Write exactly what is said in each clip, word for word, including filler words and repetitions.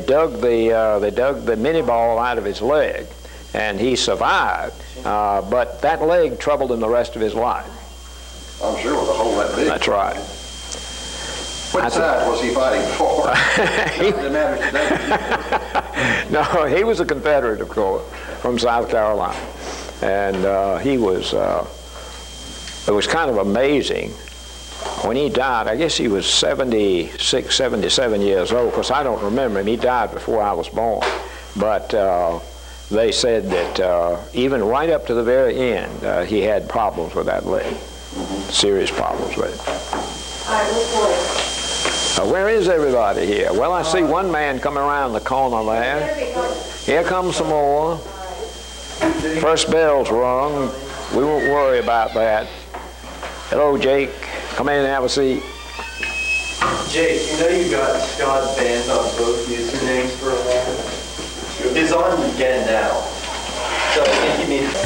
dug the uh, they dug the mini ball out of his leg, and he survived. Uh, but that leg troubled him the rest of his life. I'm sure with a hole that big. That's right. What side was he fighting for? he, Doesn't matter today. No, he was a Confederate, of course, from South Carolina, and uh, he was. Uh, it was kind of amazing when he died. I guess he was seventy-six, seventy-seven years old, because I don't remember him. He died before I was born, but uh, they said that uh, even right up to the very end, uh, he had problems with that leg, mm-hmm. serious problems with it. All right, report. Uh, where is everybody here? Well, I see one man coming around the corner there. Here comes some more. First bell's rung. We won't worry about that. Hello, Jake. Come in and have a seat. Jake, you know you got Scott banned on both usernames for a while? He's on again now. So I think you need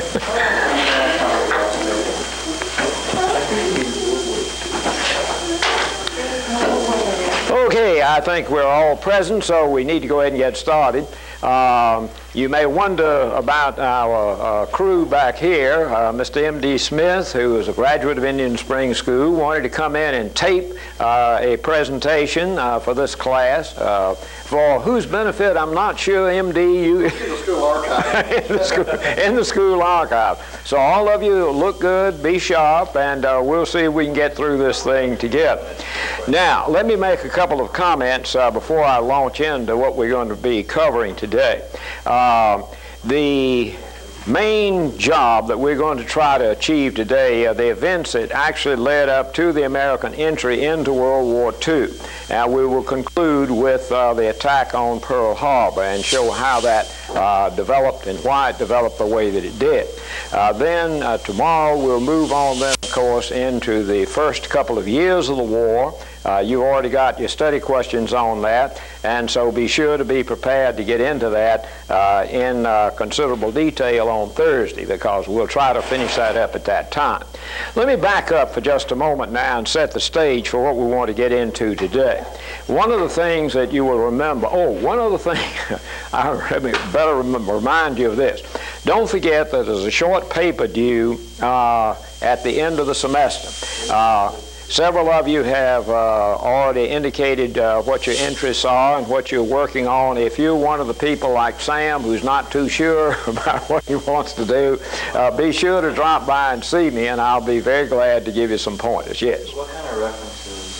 Okay, I think we're all present, so we need to go ahead and get started. Um, you may wonder about our uh, crew back here. Uh, Mister M D Smith, who is a graduate of Indian Springs School, wanted to come in and tape uh, a presentation uh, for this class. Uh, for whose benefit, I'm not sure, M D, you... In the school archive. in, the school, in the school archive. So all of you look good, be sharp, and uh, we'll see if we can get through this thing together. Now, let me make a couple of comments uh, before I launch into what we're going to be covering today. Uh, the main job that we're going to try to achieve today are the events that actually led up to the American entry into World War Two. And we will conclude with uh, the attack on Pearl Harbor and show how that uh, developed and why it developed the way that it did. Uh, then uh, tomorrow we'll move on then, of course, into the first couple of years of the war. Uh, you've already got your study questions on that, and so be sure to be prepared to get into that uh, in uh, considerable detail on Thursday, because we'll try to finish that up at that time. Let me back up for just a moment now and set the stage for what we want to get into today. One of the things that you will remember, oh, one other thing, I better remember, remind you of this. Don't forget that there's a short paper due uh, at the end of the semester. Uh, Several of you have uh, already indicated uh, what your interests are and what you're working on. If you're one of the people like Sam who's not too sure about what he wants to do, uh, be sure to drop by and see me, and I'll be very glad to give you some pointers. Yes? What kind of references?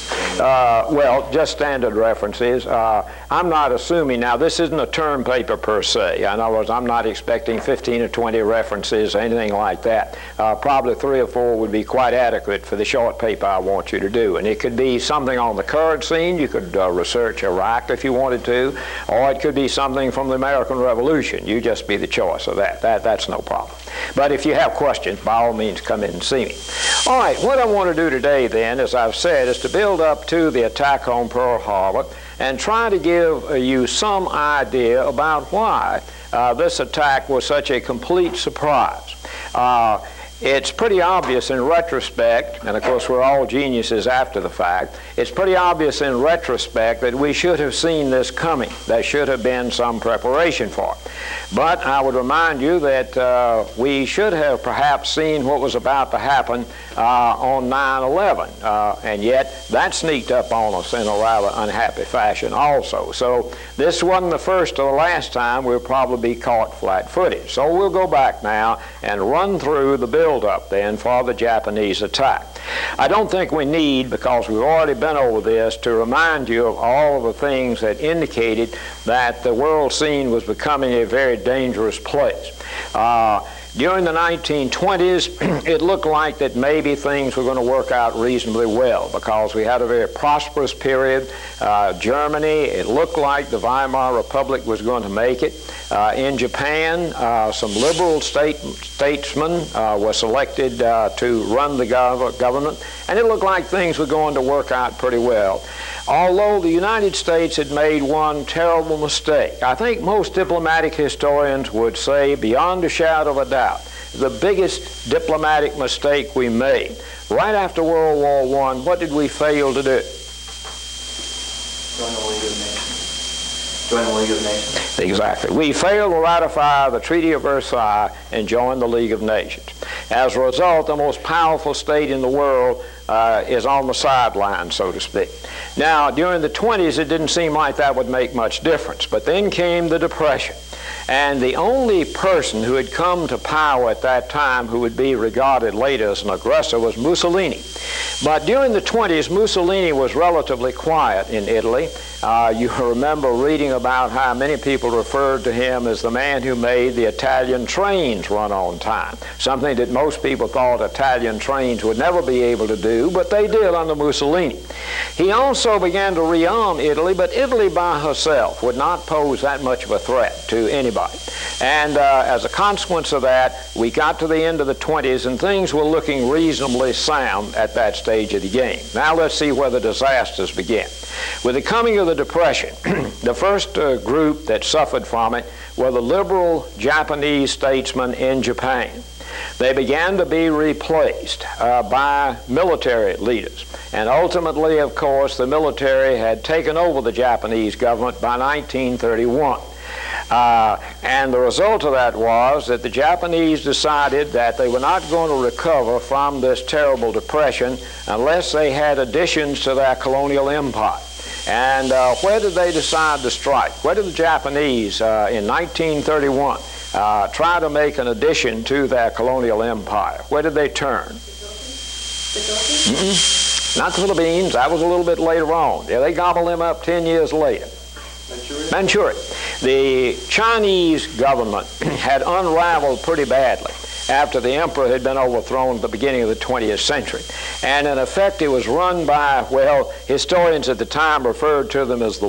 Uh, well, just standard references. Uh, I'm not assuming, now this isn't a term paper per se. In other words, I'm not expecting fifteen or twenty references or anything like that. Uh, probably three or four would be quite adequate for the short paper I want you to do. And it could be something on the current scene. You could uh, research Iraq if you wanted to, or it could be something from the American Revolution. You just be the choice of that. That that's no problem. But if you have questions, by all means, come in and see me. All right, what I want to do today then, as I've said, is to build up to the attack on Pearl Harbor and try to give uh, you some idea about why uh, this attack was such a complete surprise. Uh, It's pretty obvious in retrospect, and of course we're all geniuses after the fact, it's pretty obvious in retrospect that we should have seen this coming. There should have been some preparation for it. But I would remind you that uh, we should have perhaps seen what was about to happen uh, on nine eleven, uh, and yet that sneaked up on us in a rather unhappy fashion also. So this wasn't the first or the last time we'll probably be caught flat-footed. So we'll go back now and run through the build up then for the Japanese attack. I don't think we need, because we've already been over this, to remind you of all of the things that indicated that the world scene was becoming a very dangerous place. Uh, During the nineteen twenties, it looked like that maybe things were going to work out reasonably well, because we had a very prosperous period. Uh, Germany, it looked like the Weimar Republic was going to make it. Uh, in Japan, uh, some liberal state, statesmen uh, were selected uh, to run the gov government, and it looked like things were going to work out pretty well. Although the United States had made one terrible mistake. I think most diplomatic historians would say, beyond a shadow of a doubt, the biggest diplomatic mistake we made. Right after World War One, what did we fail to do? Join the League of Nations. Join the League of Nations. Exactly. We failed to ratify the Treaty of Versailles and join the League of Nations. As a result, the most powerful state in the world uh, is on the sideline, so to speak. Now, during the twenties, it didn't seem like that would make much difference, but then came the Depression. And the only person who had come to power at that time who would be regarded later as an aggressor was Mussolini. But during the twenties, Mussolini was relatively quiet in Italy. Uh, you remember reading about how many people referred to him as the man who made the Italian trains run on time, something that most people thought Italian trains would never be able to do, but they did under Mussolini. He also began to rearm Italy, but Italy by herself would not pose that much of a threat to anybody. And uh, as a consequence of that, we got to the end of the twenties, and things were looking reasonably sound at that stage of the game. Now let's see where the disasters began. With the coming of the Depression, the first uh, group that suffered from it were the liberal Japanese statesmen in Japan. They began to be replaced uh, by military leaders. And ultimately, of course, the military had taken over the Japanese government by nineteen thirty-one. Uh, and the result of that was that the Japanese decided that they were not going to recover from this terrible depression unless they had additions to their colonial empire. And uh, where did they decide to strike? Where did the Japanese uh, in nineteen thirty-one uh, try to make an addition to their colonial empire? Where did they turn? Mm-mm. Not the Philippines. That was a little bit later on. Yeah, they gobbled them up ten years later. Manchuria? Manchuria. The Chinese government had unraveled pretty badly after the emperor had been overthrown at the beginning of the twentieth century. And in effect, it was run by, well, historians at the time referred to them as the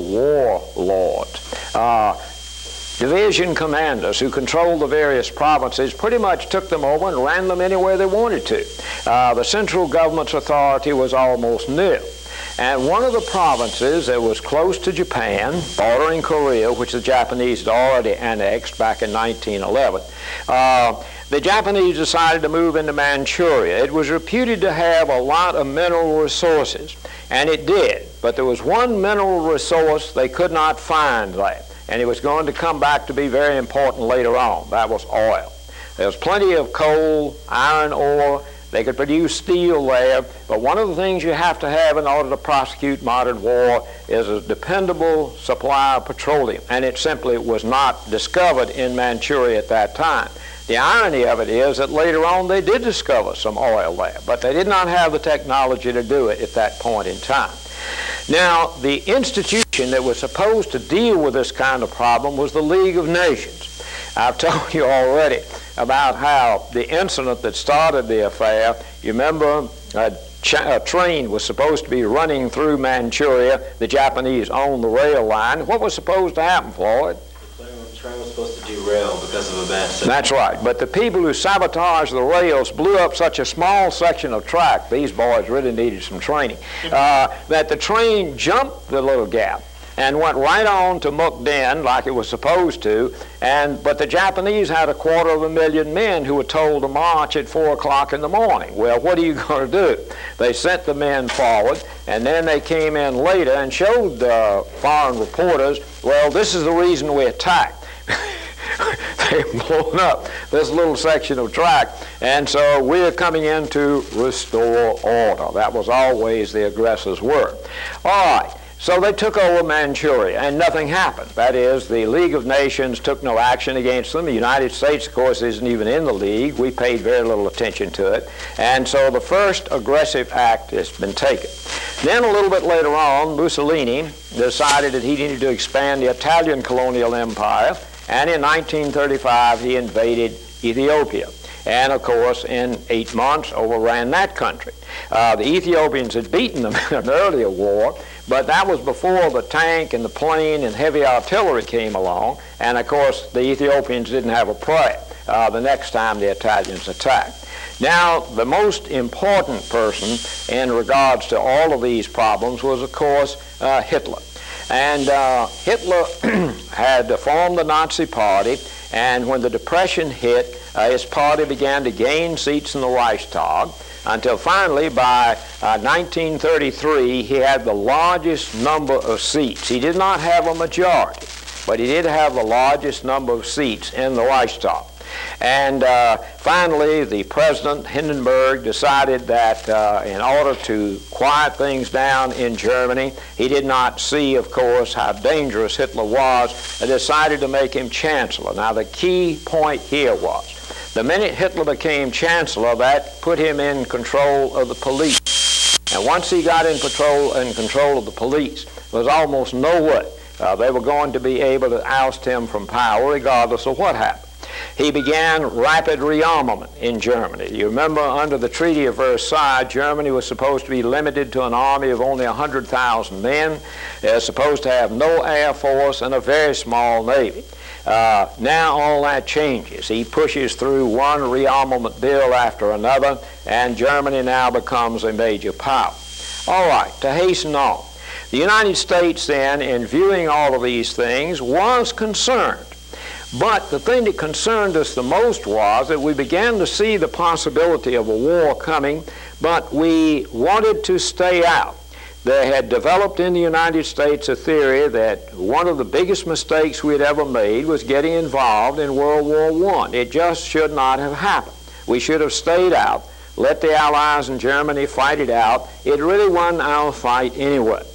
warlords. Uh, division commanders who controlled the various provinces pretty much took them over and ran them anywhere they wanted to. Uh, the central government's authority was almost nil. And one of the provinces that was close to Japan, bordering Korea, which the Japanese had already annexed back in nineteen eleven, uh, the Japanese decided to move into Manchuria. It was reputed to have a lot of mineral resources, and it did. But there was one mineral resource they could not find there, and it was going to come back to be very important later on. That was oil. There was plenty of coal, iron ore. They could produce steel there, but one of the things you have to have in order to prosecute modern war is a dependable supply of petroleum, and it simply was not discovered in Manchuria at that time. The irony of it is that later on they did discover some oil there, but they did not have the technology to do it at that point in time. Now, the institution that was supposed to deal with this kind of problem was the League of Nations. I've told you already about how the incident that started the affair, you remember a, a train was supposed to be running through Manchuria. The Japanese owned the rail line. What was supposed to happen, Floyd? The train was supposed to derail because of a bad signal. That's right. But the people who sabotaged the rails blew up such a small section of track, these boys really needed some training, uh, that the train jumped the little gap and went right on to Mukden like it was supposed to. And but the Japanese had a quarter of a million men who were told to march at four o'clock in the morning. Well, what are you going to do? They sent the men forward, and then they came in later and showed the foreign reporters, well, this is the reason we attacked. They've blown up this little section of track, and so we're coming in to restore order. That was always the aggressor's word. All right. So they took over Manchuria, and nothing happened. That is, the League of Nations took no action against them. The United States, of course, isn't even in the League. We paid very little attention to it. And so the first aggressive act has been taken. Then a little bit later on, Mussolini decided that he needed to expand the Italian colonial empire, and in nineteen thirty-five he invaded Ethiopia. And, of course, in eight months overran that country. Uh, the Ethiopians had beaten them in an earlier war, but that was before the tank and the plane and heavy artillery came along. And, of course, the Ethiopians didn't have a prayer uh, the next time the Italians attacked. Now, the most important person in regards to all of these problems was, of course, uh, Hitler. And uh, Hitler had formed the Nazi Party, and when the Depression hit, uh, his party began to gain seats in the Reichstag, until finally, by uh, nineteen thirty-three, he had the largest number of seats. He did not have a majority, but he did have the largest number of seats in the Reichstag. And uh, finally, the president, Hindenburg, decided that uh, in order to quiet things down in Germany, he did not see, of course, how dangerous Hitler was, and decided to make him chancellor. Now, the key point here was, the minute Hitler became chancellor, that put him in control of the police. And once he got in control, in control of the police, there was almost no way uh, they were going to be able to oust him from power, regardless of what happened. He began rapid rearmament in Germany. You remember, under the Treaty of Versailles, Germany was supposed to be limited to an army of only one hundred thousand men. They were supposed to have no air force and a very small navy. Uh, now all that changes. He pushes through one rearmament bill after another, and Germany now becomes a major power. All right, to hasten on. The United States then, in viewing all of these things, was concerned. But the thing that concerned us the most was that we began to see the possibility of a war coming, but we wanted to stay out. There had developed in the United States a theory that one of the biggest mistakes we had ever made was getting involved in World War One. It just should not have happened. We should have stayed out, let the Allies and Germany fight it out. It really wasn't our fight anyway.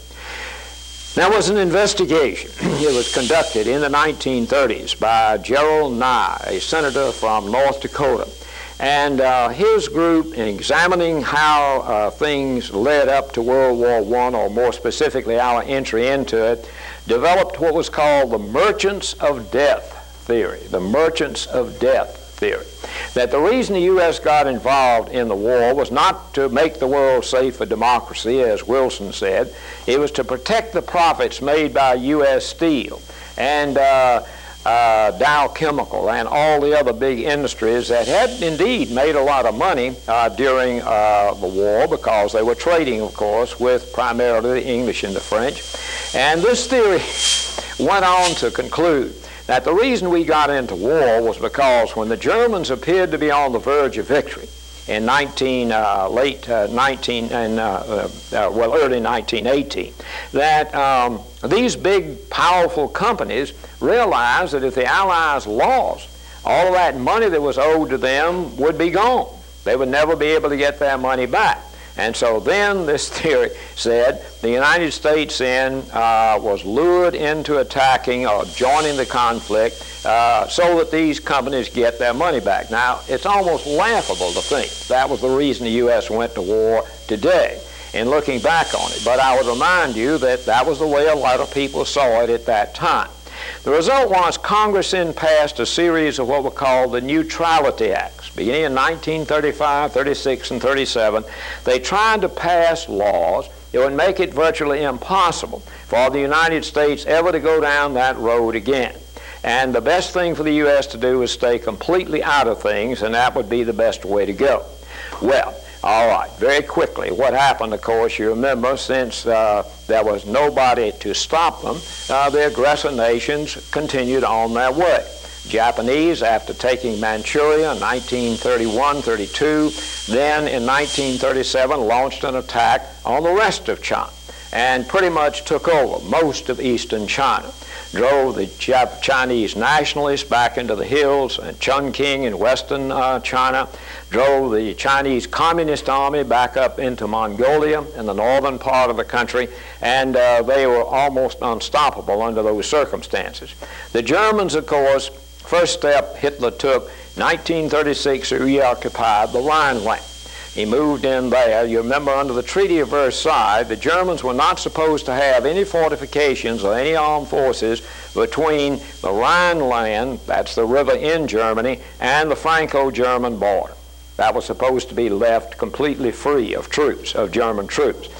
There was an investigation. It was conducted in the nineteen thirties by Gerald Nye, a senator from North Dakota. And uh, his group, in examining how uh, things led up to World War One, or more specifically our entry into it, developed what was called the Merchants of Death theory, the Merchants of Death theory. That the reason the U S got involved in the war was not to make the world safe for democracy, as Wilson said. It was to protect the profits made by U S Steel and uh, uh, Dow Chemical and all the other big industries that had indeed made a lot of money uh, during uh, the war, because they were trading, of course, with primarily the English and the French. And this theory went on to conclude that the reason we got into war was because when the Germans appeared to be on the verge of victory in nineteen, uh, late uh, nineteen, and uh, uh, uh, well, early nineteen eighteen, that um, these big, powerful companies realized that if the Allies lost, all of that money that was owed to them would be gone. They would never be able to get their money back. And so then this theory said the United States then uh, was lured into attacking or joining the conflict uh, so that these companies get their money back. Now, it's almost laughable to think that was the reason the U S went to war today, in looking back on it. But I would remind you that that was the way a lot of people saw it at that time. The result was Congress then passed a series of what were called the Neutrality Acts. Beginning in nineteen thirty-five, thirty-six, and thirty-seven, they tried to pass laws that would make it virtually impossible for the United States ever to go down that road again. And the best thing for the U S to do was stay completely out of things, and that would be the best way to go. Well, all right, very quickly, what happened, of course, you remember, since uh, there was nobody to stop them, uh, the aggressor nations continued on their way. Japanese, after taking Manchuria in nineteen thirty-one thirty-two, then in nineteen thirty-seven launched an attack on the rest of China and pretty much took over most of eastern China. Drove the Jap Chinese nationalists back into the hills in Chongqing in western uh, China, drove the Chinese Communist Army back up into Mongolia in the northern part of the country, and uh, they were almost unstoppable under those circumstances. The Germans, of course, first step Hitler took, nineteen thirty-six, he reoccupied the Rhineland. He moved in there. You remember, under the Treaty of Versailles, the Germans were not supposed to have any fortifications or any armed forces between the Rhineland, that's the river in Germany, and the Franco-German border. That was supposed to be left completely free of troops, of German troops.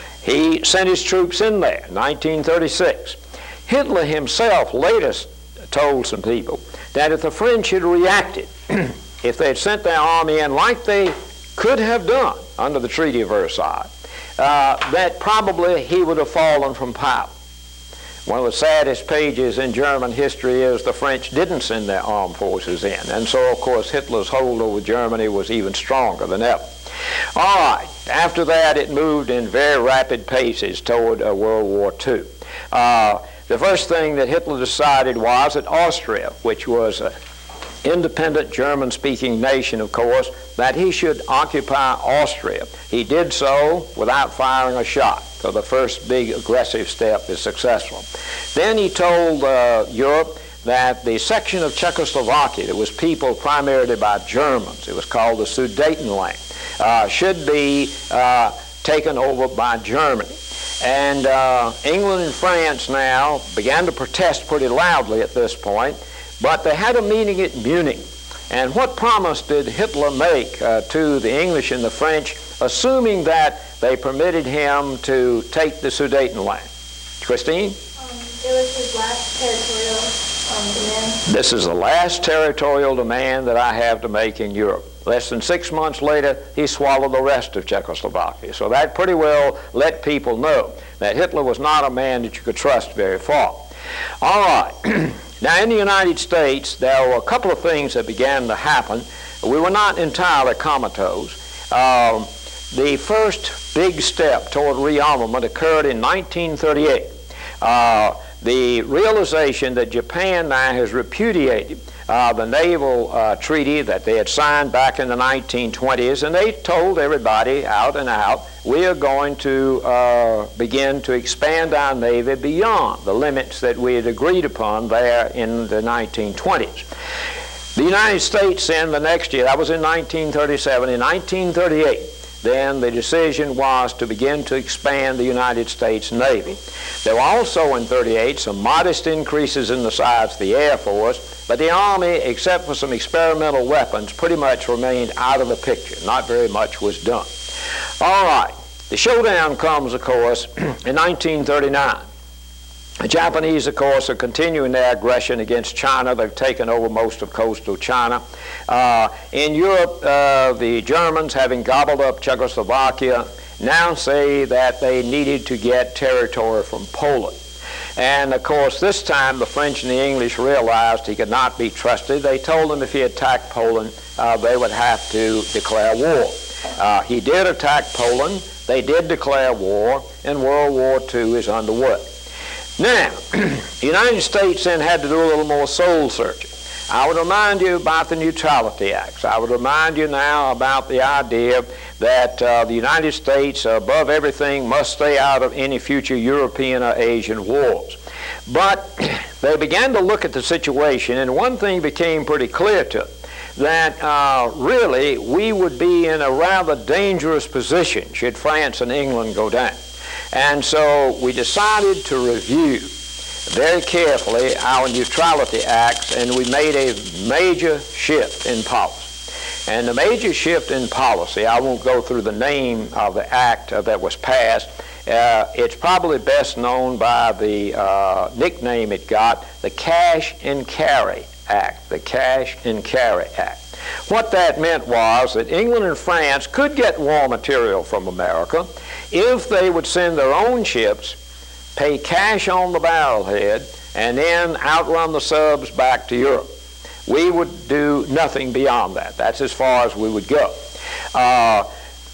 He sent his troops in there in nineteen thirty-six. Hitler himself later told some people that if the French had reacted, if they had sent their army in like they could have done under the Treaty of Versailles, uh, that probably he would have fallen from power. One of the saddest pages in German history is the French didn't send their armed forces in, and so of course Hitler's hold over Germany was even stronger than ever. All right, after that it moved in very rapid paces toward uh, World War Two. Uh, the first thing that Hitler decided was that Austria, which was an independent German-speaking nation, of course, that he should occupy Austria. He did so without firing a shot, so the first big aggressive step is successful. Then he told uh, Europe that the section of Czechoslovakia that was peopled primarily by Germans, it was called the Sudetenland, uh, should be uh, taken over by Germany. And uh, England and France now began to protest pretty loudly at this point, but they had a meeting at Munich. And what promise did Hitler make uh, to the English and the French, assuming that they permitted him to take the Sudetenland? Christine? Um, it was his last territorial um, demand. This is the last territorial demand that I have to make in Europe. Less than six months later, he swallowed the rest of Czechoslovakia. So that pretty well let people know that Hitler was not a man that you could trust very far. All right. Now, in the United States, there were a couple of things that began to happen. We were not entirely comatose. Um, the first big step toward rearmament occurred in nineteen thirty-eight. Uh, the realization that Japan now has repudiated uh, the naval uh, treaty that they had signed back in the nineteen twenties, and they told everybody out and out, we are going to uh, begin to expand our Navy beyond the limits that we had agreed upon there in the nineteen twenties. The United States then the next year, that was in nineteen thirty-seven, in nineteen thirty-eight, then the decision was to begin to expand the United States Navy. There were also in thirty-eight some modest increases in the size of the Air Force, but the Army, except for some experimental weapons, pretty much remained out of the picture. Not very much was done. All right, the showdown comes, of course, in nineteen thirty-nine. The Japanese, of course, are continuing their aggression against China. They've taken over most of coastal China. Uh, in Europe, uh, the Germans, having gobbled up Czechoslovakia, now say that they needed to get territory from Poland. And, of course, this time the French and the English realized he could not be trusted. They told him if he attacked Poland, uh, they would have to declare war. Uh, he did attack Poland. They did declare war, and World War Two is underway. Now, the United States then had to do a little more soul searching. I would remind you about the Neutrality Acts. I would remind you now about the idea that uh, the United States, above everything, must stay out of any future European or Asian wars. But they began to look at the situation, and one thing became pretty clear to them, that uh, really we would be in a rather dangerous position should France and England go down. And so we decided to review very carefully our Neutrality Acts, and we made a major shift in policy. And the major shift in policy, I won't go through the name of the act uh, that was passed. Uh, it's probably best known by the uh, nickname it got, the Cash and Carry Act, the Cash and Carry Act. What that meant was that England and France could get war material from America if they would send their own ships, pay cash on the barrelhead, and then outrun the subs back to Europe. We would do nothing beyond that. That's as far as we would go. Uh,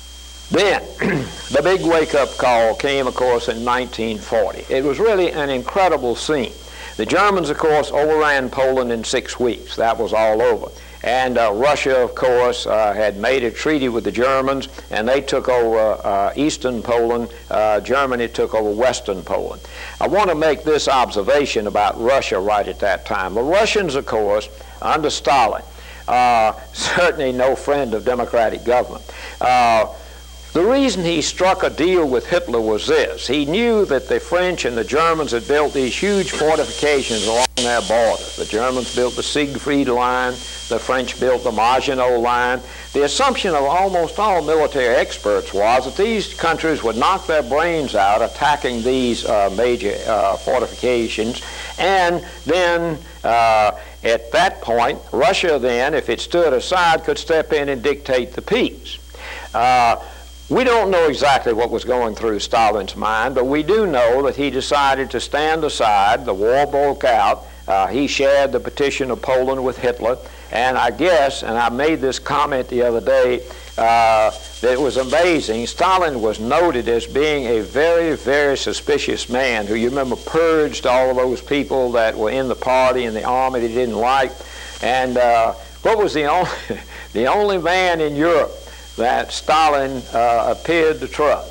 then, the big wake-up call came, of course, in nineteen forty. It was really an incredible scene. The Germans, of course, overran Poland in six weeks. That was all over. And uh, Russia, of course, uh, had made a treaty with the Germans, and they took over uh, eastern Poland. Uh, Germany took over western Poland. I want to make this observation about Russia right at that time. The Russians, of course, under Stalin, uh, certainly no friend of democratic government. Uh, The reason he struck a deal with Hitler was this. He knew that the French and the Germans had built these huge fortifications along their borders. The Germans built the Siegfried Line. The French built the Maginot Line. The assumption of almost all military experts was that these countries would knock their brains out attacking these uh, major uh, fortifications, and then uh, at that point, Russia then, if it stood aside, could step in and dictate the peace. Uh, We don't know exactly what was going through Stalin's mind, but we do know that he decided to stand aside. The war broke out. Uh, he shared the petition of Poland with Hitler, and I guess, and I made this comment the other day, uh, that was amazing. Stalin was noted as being a very, very suspicious man who, you remember, purged all of those people that were in the party and the army that he didn't like. And uh, what was the only, the only man in Europe that Stalin uh, appeared to trust?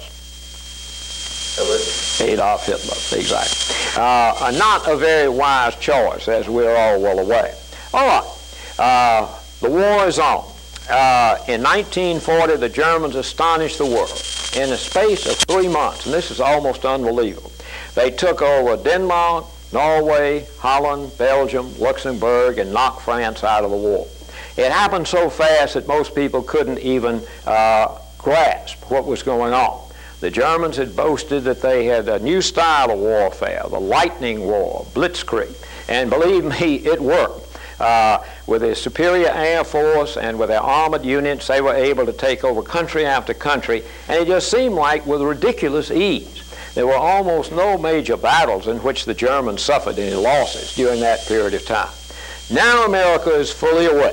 Adolf Hitler, exactly. Uh, not a very wise choice, as we're all well aware. All right, uh, the war is on. Uh, in nineteen forty, the Germans astonished the world. In a space of three months, and this is almost unbelievable, they took over Denmark, Norway, Holland, Belgium, Luxembourg, and knocked France out of the war. It happened so fast that most people couldn't even uh, grasp what was going on. The Germans had boasted that they had a new style of warfare, the lightning war, blitzkrieg, and believe me, it worked. Uh, with their superior air force and with their armored units, they were able to take over country after country, and it just seemed like with ridiculous ease. There were almost no major battles in which the Germans suffered any losses during that period of time. Now America is fully awake.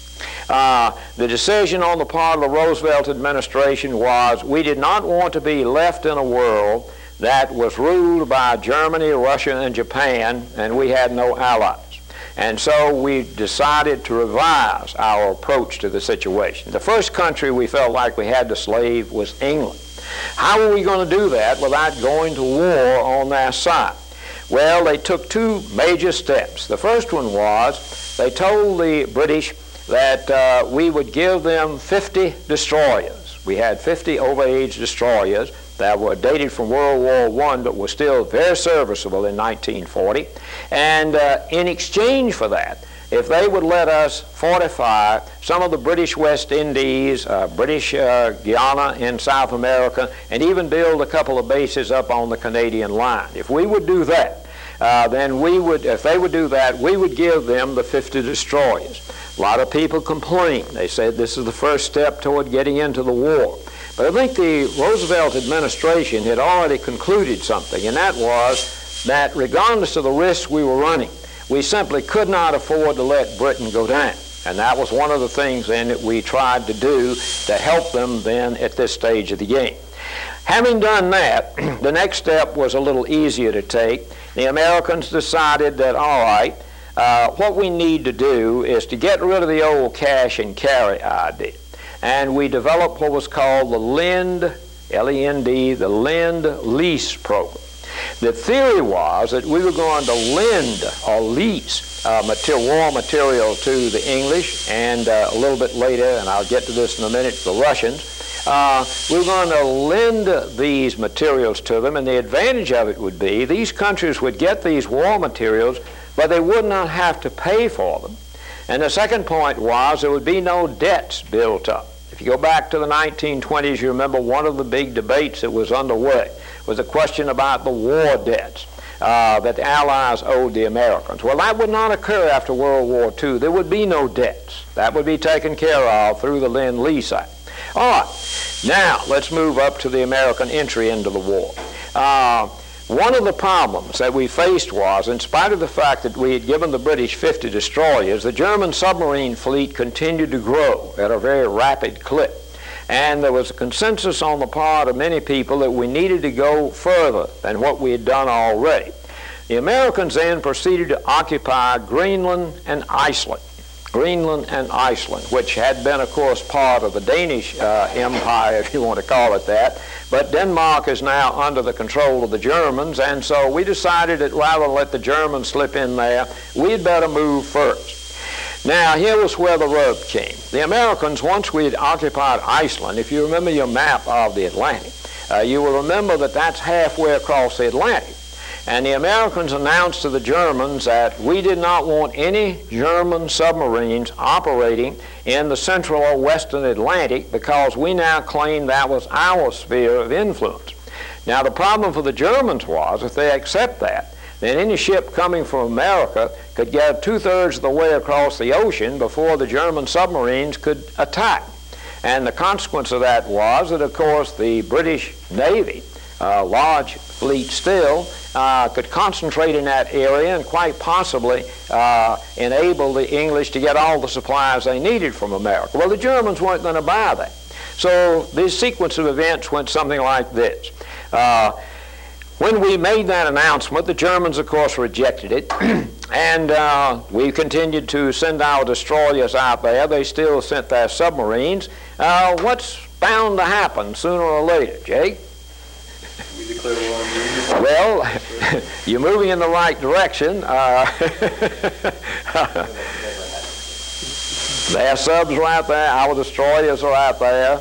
Uh, the decision on the part of the Roosevelt administration was we did not want to be left in a world that was ruled by Germany, Russia, and Japan, and we had no allies. And so we decided to revise our approach to the situation. The first country we felt like we had to slave was England. How were we going to do that without going to war on their side? Well, they took two major steps. The first one was they told the British that uh, we would give them fifty destroyers. We had fifty overage destroyers that were dated from World War One but were still very serviceable in nineteen forty. And uh, in exchange for that, if they would let us fortify some of the British West Indies, uh, British uh, Guiana in South America, and even build a couple of bases up on the Canadian line. If we would do that, uh, then we would, if they would do that, we would give them the fifty destroyers. A lot of people complained. They said this is the first step toward getting into the war. But I think the Roosevelt administration had already concluded something, and that was that regardless of the risks we were running, we simply could not afford to let Britain go down. And that was one of the things then that we tried to do to help them then at this stage of the game. Having done that, the next step was a little easier to take. The Americans decided that, all right, uh, what we need to do is to get rid of the old cash and carry idea. And we developed what was called the Lend, L E N D, the Lend Lease program. The theory was that we were going to lend or lease uh, material, war material to the English, and uh, a little bit later, and I'll get to this in a minute, the Russians. Uh, we were going to lend these materials to them, and the advantage of it would be these countries would get these war materials, but they would not have to pay for them. And the second point was there would be no debts built up. If you go back to the nineteen twenties, you remember one of the big debates that was underway was a question about the war debts uh, that the Allies owed the Americans. Well, that would not occur after World War Two. There would be no debts. That would be taken care of through the Lend-Lease Act. All right, now let's move up to the American entry into the war. Uh, One of the problems that we faced was, in spite of the fact that we had given the British fifty destroyers, the German submarine fleet continued to grow at a very rapid clip. And there was a consensus on the part of many people that we needed to go further than what we had done already. The Americans then proceeded to occupy Greenland and Iceland. Greenland and Iceland, which had been, of course, part of the Danish uh, Empire, if you want to call it that. But Denmark is now under the control of the Germans, and so we decided that rather than let the Germans slip in there, we'd better move first. Now, here was where the rub came. The Americans, once we had occupied Iceland, if you remember your map of the Atlantic, uh, you will remember that that's halfway across the Atlantic. And the Americans announced to the Germans that we did not want any German submarines operating in the central or western Atlantic because we now claimed that was our sphere of influence. Now, the problem for the Germans was if they accept that, then any ship coming from America could get two-thirds of the way across the ocean before the German submarines could attack. And the consequence of that was that, of course, the British Navy, a large fleet still, Uh, could concentrate in that area and quite possibly uh, enable the English to get all the supplies they needed from America. Well, the Germans weren't going to buy that. So this sequence of events went something like this. Uh, when we made that announcement, the Germans, of course, rejected it, and uh, we continued to send our destroyers out there. They still sent their submarines. Uh, what's bound to happen sooner or later, Jake? We declare war on Germany. Well, you're moving in the right direction. Uh, their subs are out there, our destroyers are out there.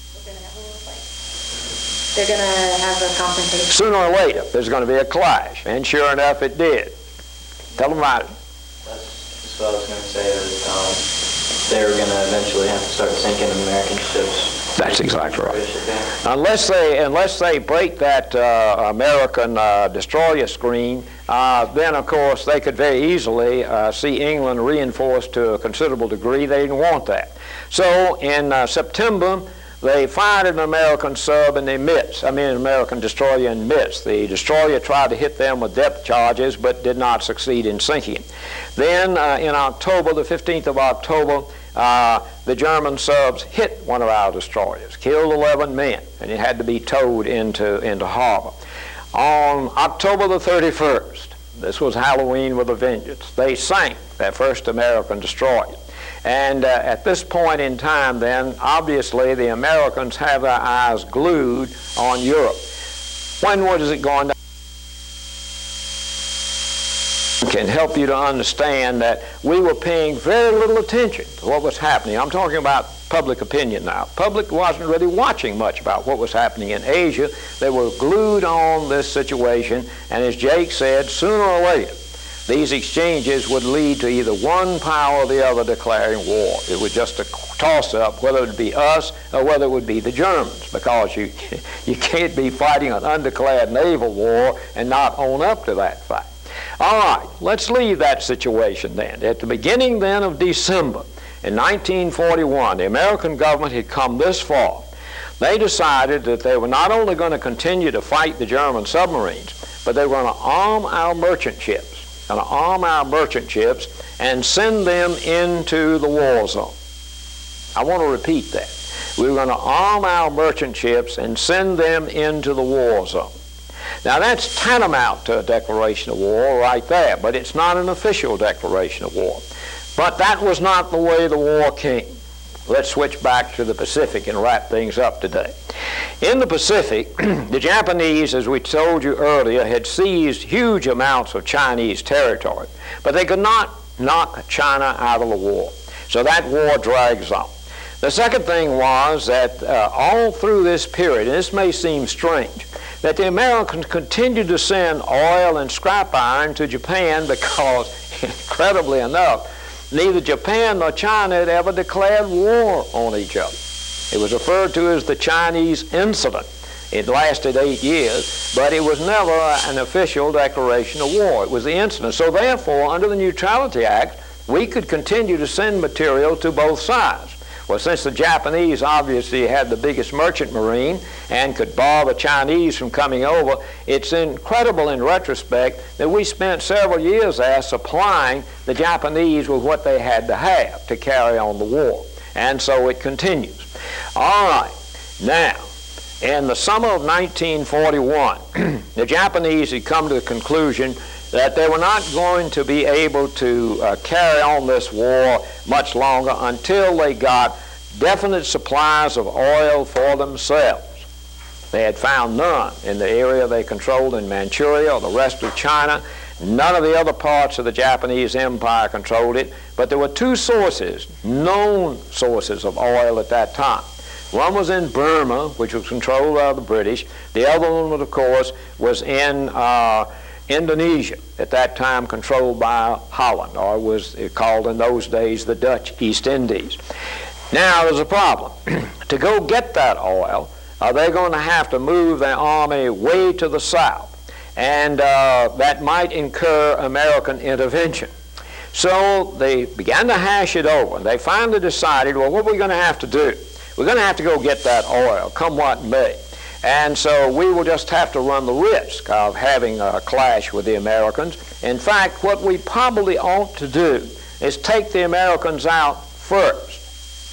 They're going to have a confrontation. Sooner or later, there's going to be a clash, and sure enough, it did. Tell them about it. That's what I was going to say, that um, they were going to eventually have to start sinking American ships. That's exactly right. British advance. Unless they, unless they break that uh, American uh, destroyer screen, uh, then of course they could very easily uh, see England reinforced to a considerable degree. They didn't want that. So in uh, September, they fired an American sub and they missed. I mean, an American destroyer and missed. The destroyer tried to hit them with depth charges, but did not succeed in sinking. Then uh, in October, the fifteenth of October, uh, the German subs hit one of our destroyers, killed eleven men, and it had to be towed into, into harbor. On October the thirty-first, this was Halloween with a vengeance, they sank their first American destroyer. And uh, at this point in time, then, obviously, the Americans have their eyes glued on Europe. When was it going to can help you to understand that we were paying very little attention to what was happening. I'm talking about public opinion now. Public wasn't really watching much about what was happening in Asia. They were glued on this situation, and as Jake said, sooner or later, these exchanges would lead to either one power or the other declaring war. It was just a toss-up whether it would be us or whether it would be the Germans, because you, you can't be fighting an undeclared naval war and not own up to that fact. All right, let's leave that situation then. At the beginning then of December in nineteen forty-one, the American government had come this far. They decided that they were not only going to continue to fight the German submarines, but they were going to arm our merchant ships. Going to arm our merchant ships and send them into the war zone. I want to repeat that. We were going to arm our merchant ships and send them into the war zone. Now that's tantamount to a declaration of war right there, but it's not an official declaration of war. But that was not the way the war came. Let's switch back to the Pacific and wrap things up today. In the Pacific, the Japanese, as we told you earlier, had seized huge amounts of Chinese territory, but they could not knock China out of the war. So that war drags on. The second thing was that uh, all through this period, and this may seem strange, that the Americans continued to send oil and scrap iron to Japan because, incredibly enough, neither Japan nor China had ever declared war on each other. It was referred to as the Chinese incident. It lasted eight years, but it was never an official declaration of war. It was the incident. So therefore, under the Neutrality Act, we could continue to send material to both sides. Well, since the Japanese obviously had the biggest merchant marine and could bar the Chinese from coming over, it's incredible in retrospect that we spent several years there supplying the Japanese with what they had to have to carry on the war. And so it continues. All right. Now, in the summer of nineteen forty-one, the Japanese had come to the conclusion that they were not going to be able to uh, carry on this war much longer until they got definite supplies of oil for themselves. They had found none in the area they controlled in Manchuria or the rest of China. None of the other parts of the Japanese Empire controlled it, but there were two sources, known sources of oil at that time. One was in Burma, which was controlled by the British. The other one, of course, was in uh, Indonesia, at that time controlled by Holland, or was called in those days the Dutch East Indies. Now there's a problem. To go get that oil, uh, they're going to have to move their army way to the south, and uh, that might incur American intervention. So they began to hash it over, and they finally decided, well, what are we going to have to do? We're going to have to go get that oil, come what may. And so we will just have to run the risk of having a clash with the Americans. In fact, what we probably ought to do is take the Americans out first.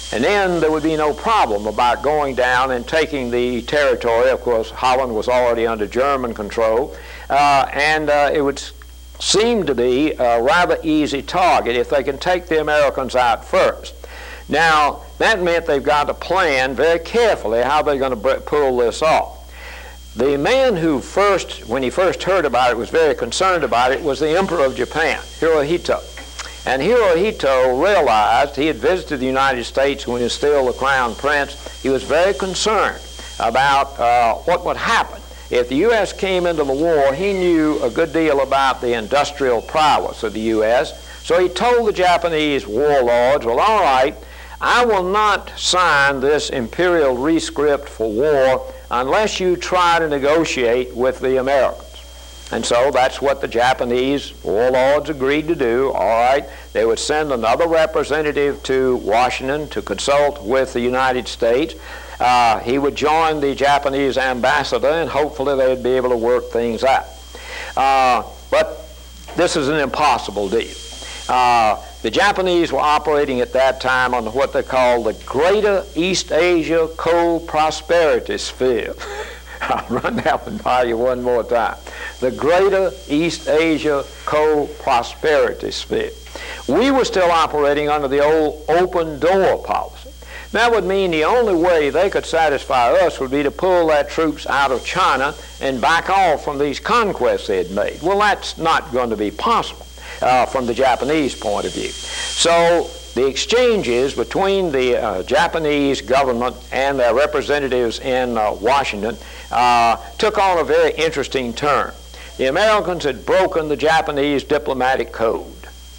And then there would be no problem about going down and taking the territory. Of course, Holland was already under German control, uh, and uh, it would seem to be a rather easy target if they can take the Americans out first. Now, that meant they've got to plan very carefully how they're going to pull this off. The man who first, when he first heard about it, was very concerned about it was the Emperor of Japan, Hirohito. And Hirohito realized, he had visited the United States when he was still the Crown Prince, he was very concerned about uh, what would happen. If the U S came into the war, he knew a good deal about the industrial prowess of the U S, so he told the Japanese warlords, well, all right, I will not sign this imperial rescript for war unless you try to negotiate with the Americans. And so that's what the Japanese warlords agreed to do. All right, they would send another representative to Washington to consult with the United States. Uh, he would join the Japanese ambassador, and hopefully they'd be able to work things out. Uh, but this is an impossible deal. Uh, the Japanese were operating at that time on what they called the Greater East Asia Co-Prosperity Sphere. I'll run that one by you one more time. The Greater East Asia Co-Prosperity Sphere. We were still operating under the old open door policy. That would mean the only way they could satisfy us would be to pull their troops out of China and back off from these conquests they had made. Well, that's not going to be possible uh, from the Japanese point of view. So the exchanges between the uh, Japanese government and their representatives in uh, Washington uh, took on a very interesting turn. The Americans had broken the Japanese diplomatic code.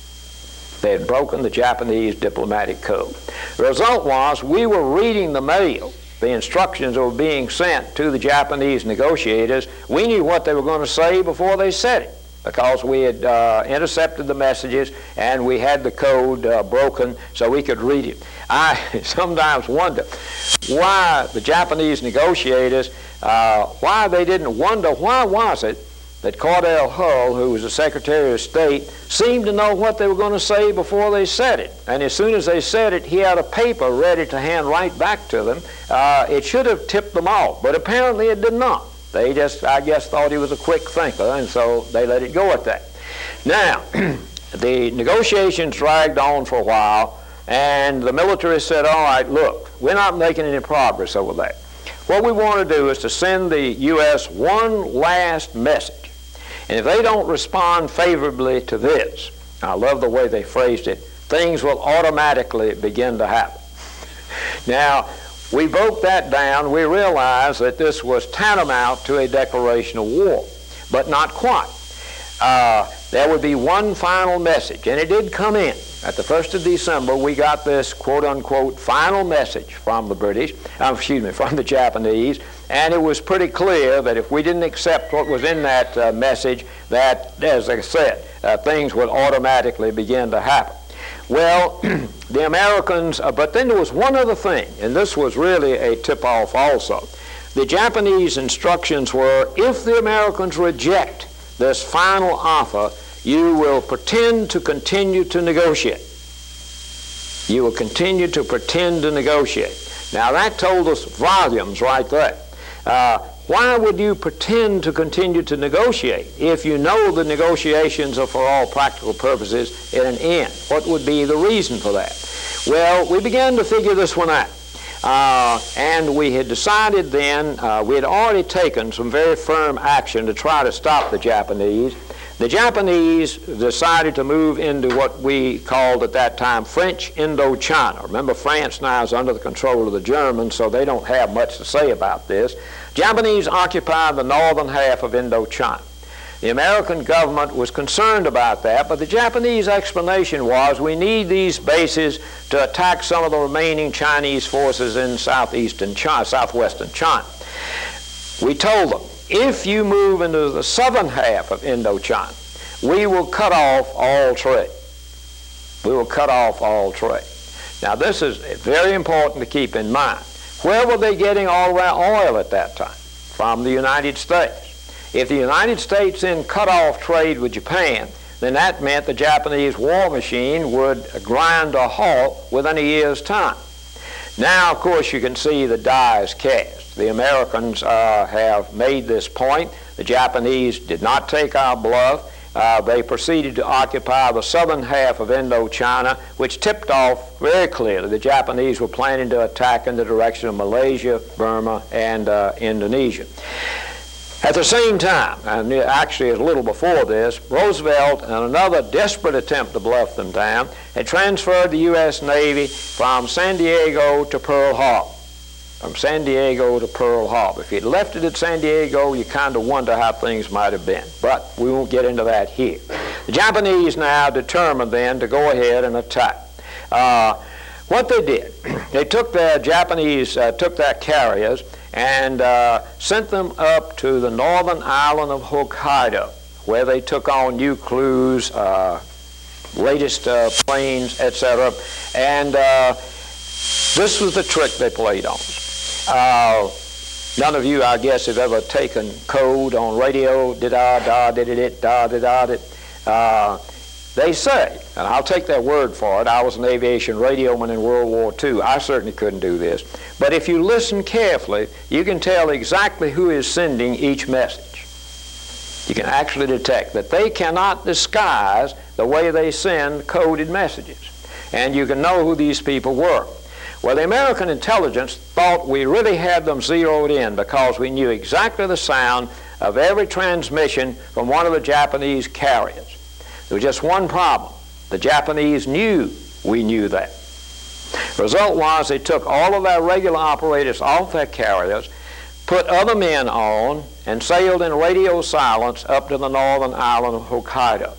They had broken the Japanese diplomatic code. The result was we were reading the mail, the instructions that were being sent to the Japanese negotiators. We knew what they were going to say before they said it, because we had uh, intercepted the messages and we had the code uh, broken so we could read it. I sometimes wonder why the Japanese negotiators, uh, why they didn't wonder why was it that Cordell Hull, who was the Secretary of State, seemed to know what they were going to say before they said it. And as soon as they said it, he had a paper ready to hand right back to them. Uh, it should have tipped them off, but apparently it did not. They just, I guess, thought he was a quick thinker, and so they let it go at that. Now, the negotiations dragged on for a while, and the military said, all right, look, we're not making any progress over there. What we want to do is to send the U S one last message. And if they don't respond favorably to this, I love the way they phrased it, things will automatically begin to happen. Now, we broke that down. We realized that this was tantamount to a declaration of war, but not quite. Uh, there would be one final message, and it did come in. At the first of December, we got this quote-unquote final message from the British, uh, excuse me, from the Japanese, and it was pretty clear that if we didn't accept what was in that uh, message, that, as I said, uh, things would automatically begin to happen. Well, the Americans, uh, but then there was one other thing, and this was really a tip-off also. The Japanese instructions were, if the Americans reject this final offer, you will pretend to continue to negotiate. You will continue to pretend to negotiate. Now that told us volumes right there. Uh, why would you pretend to continue to negotiate if you know the negotiations are for all practical purposes at an end? What would be the reason for that? Well, we began to figure this one out. Uh, and we had decided then, uh, we had already taken some very firm action to try to stop the Japanese. The Japanese decided to move into what we called at that time French Indochina. Remember, France now is under the control of the Germans, so they don't have much to say about this. Japanese occupied the northern half of Indochina. The American government was concerned about that, but the Japanese explanation was we need these bases to attack some of the remaining Chinese forces in southeastern China, southwestern China. We told them, if you move into the southern half of Indochina, we will cut off all trade. We will cut off all trade. Now this is very important to keep in mind. Where were they getting all their oil at that time? From the United States. If the United States then cut off trade with Japan, then that meant the Japanese war machine would grind to a halt within a year's time. Now, of course, you can see the die is cast. The Americans uh, have made this point. The Japanese did not take our bluff. Uh, they proceeded to occupy the southern half of Indochina, which tipped off very clearly the Japanese were planning to attack in the direction of Malaysia, Burma, and uh, Indonesia. At the same time, and actually a little before this, Roosevelt, in another desperate attempt to bluff them down, had transferred the U S Navy from San Diego to Pearl Harbor. From San Diego to Pearl Harbor. If he'd left it at San Diego, you kind of wonder how things might have been. But we won't get into that here. The Japanese now determined then to go ahead and attack. Uh, what they did, they took their Japanese, uh, took their carriers and uh, sent them up to the northern island of Hokkaido, where they took on new crews, uh, latest uh, planes, et cetera. And uh, this was the trick they played on us. Uh, none of you, I guess, have ever taken code on radio, da da da da da da da da da. They say, and I'll take their word for it, I was an aviation radioman in World War Two. I certainly couldn't do this. But if you listen carefully, you can tell exactly who is sending each message. You can actually detect that they cannot disguise the way they send coded messages. And you can know who these people were. Well, the American intelligence thought we really had them zeroed in because we knew exactly the sound of every transmission from one of the Japanese carriers. There was just one problem. The Japanese knew we knew that. The result was they took all of their regular operators off their carriers, put other men on, and sailed in radio silence up to the northern island of Hokkaido.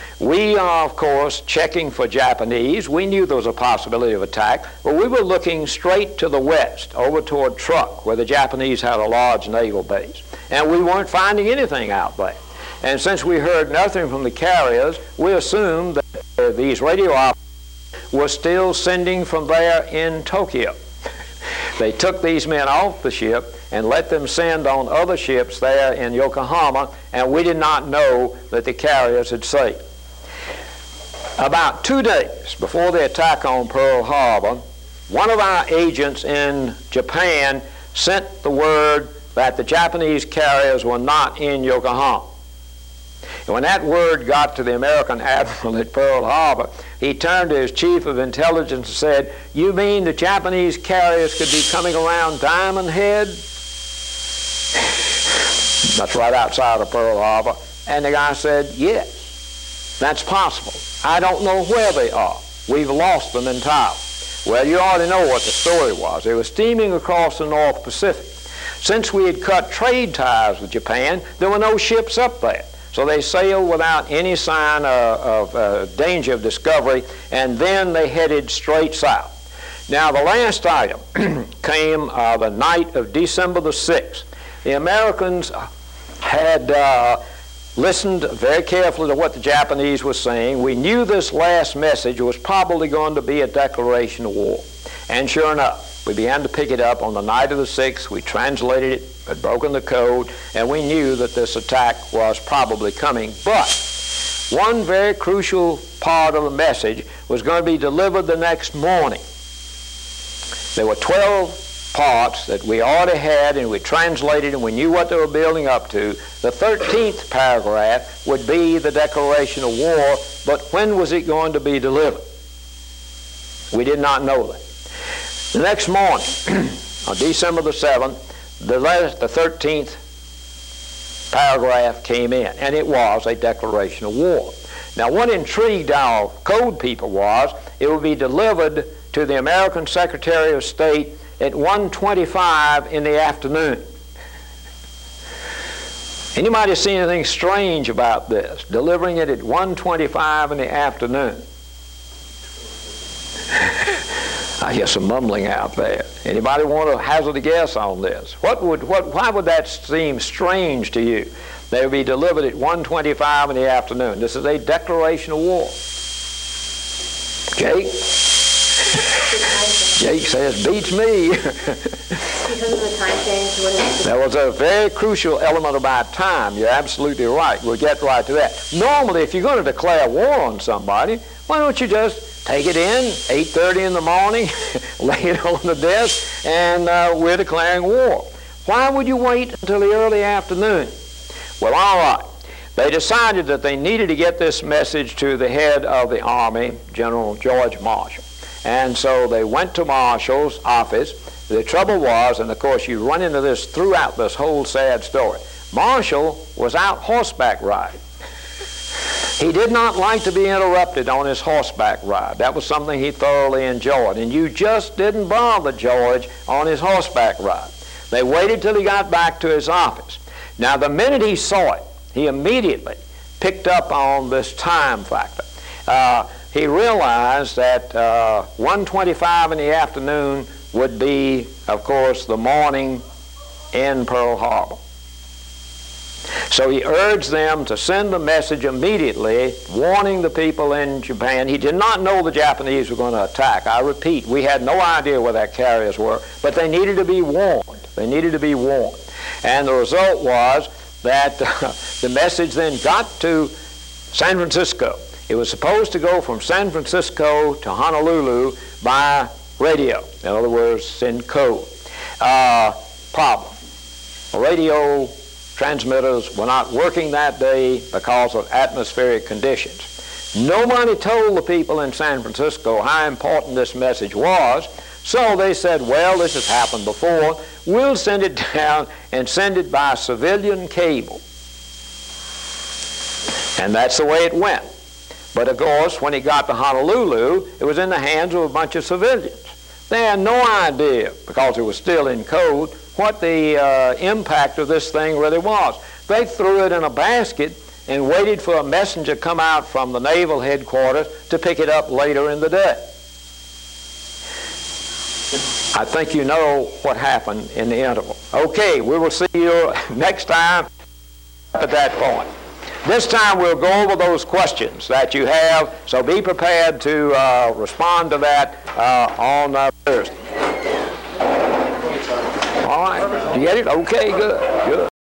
We are, of course, checking for Japanese. We knew there was a possibility of attack, but we were looking straight to the west, over toward Truk, where the Japanese had a large naval base. And we weren't finding anything out there. And since we heard nothing from the carriers, we assumed that uh, these radio operators were still sending from there in Tokyo. They took these men off the ship and let them send on other ships there in Yokohama, and we did not know that the carriers had sailed. About two days before the attack on Pearl Harbor, one of our agents in Japan sent the word that the Japanese carriers were not in Yokohama. And when that word got to the American admiral at Pearl Harbor, he turned to his chief of intelligence and said, "You mean the Japanese carriers could be coming around Diamond Head?" That's right outside of Pearl Harbor. And the guy said, "Yes, that's possible. I don't know where they are. We've lost them entirely." Well, you already know what the story was. They were steaming across the North Pacific. Since we had cut trade ties with Japan, there were no ships up there. So they sailed without any sign uh, of uh, danger of discovery, and then they headed straight south. Now, the last item came uh, the night of December the sixth. The Americans had uh, listened very carefully to what the Japanese were saying. We knew this last message was probably going to be a declaration of war. And sure enough, we began to pick it up on the night of the sixth. We translated it, had broken the code, and we knew that this attack was probably coming. But one very crucial part of the message was going to be delivered the next morning. There were twelve parts that we already had, and we translated, and we knew what they were building up to. The thirteenth paragraph would be the declaration of war, but when was it going to be delivered? We did not know that. The next morning, on December the seventh, the, last, the thirteenth paragraph came in, and it was a declaration of war. Now, what intrigued our code people was it would be delivered to the American Secretary of State at one twenty-five in the afternoon. Anybody see anything strange about this? Delivering it at one twenty-five in the afternoon. I hear some mumbling out there. Anybody want to hazard a guess on this? What would, what, why would that seem strange to you? They would be delivered at one twenty-five in the afternoon. This is a declaration of war. Jake? Jake says, beats me. Because of the time change, what is That was a very crucial element about time. You're absolutely right. We'll get right to that. Normally, if you're going to declare war on somebody, why don't you just take it in, eight thirty in the morning, lay it on the desk, and uh, we're declaring war. Why would you wait until the early afternoon? Well, all right. They decided that they needed to get this message to the head of the Army, General George Marshall. And so they went to Marshall's office. The trouble was, and of course you run into this throughout this whole sad story, Marshall was out horseback riding. He did not like to be interrupted on his horseback ride. That was something he thoroughly enjoyed. And you just didn't bother George on his horseback ride. They waited till he got back to his office. Now, the minute he saw it, he immediately picked up on this time factor. Uh, he realized that uh, one twenty-five in the afternoon would be, of course, the morning in Pearl Harbor. So he urged them to send a message immediately warning the people in Japan. He did not know the Japanese were going to attack. I repeat, we had no idea where their carriers were, but they needed to be warned. They needed to be warned. And the result was that uh, the message then got to San Francisco. It was supposed to go from San Francisco to Honolulu by radio. In other words, send code. Uh, problem. Radio transmitters were not working that day because of atmospheric conditions. Nobody told the people in San Francisco how important this message was, so they said, well, this has happened before. We'll send it down and send it by civilian cable. And that's the way it went. But of course, when he got to Honolulu, it was in the hands of a bunch of civilians. They had no idea, because it was still in code, what the uh, impact of this thing really was. They threw it in a basket and waited for a messenger to come out from the naval headquarters to pick it up later in the day. I think you know what happened in the interval. Okay, we will see you next time at that point. This time we'll go over those questions that you have, so be prepared to uh, respond to that uh, on uh, Thursday. All right, do you get it? Okay, good, good.